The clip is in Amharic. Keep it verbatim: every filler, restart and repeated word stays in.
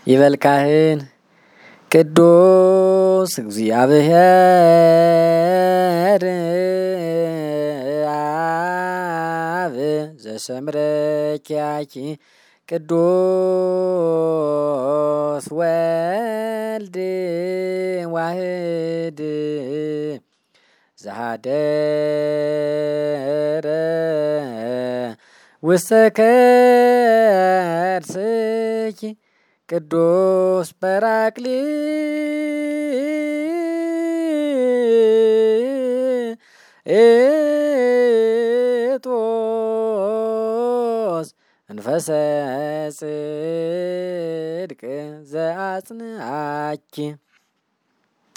ይበል ካህን ቅዱስ እግዚአብሔር አብ ዘሰምረኪያኪ ቅዱስ ወልድ ዋህድ ዘሃደረ ውስተ ከርሥኪ ቅዱስ ጰራቅሊጦስ እንፈሰ ጽድቅ ዘአጽንዓኪ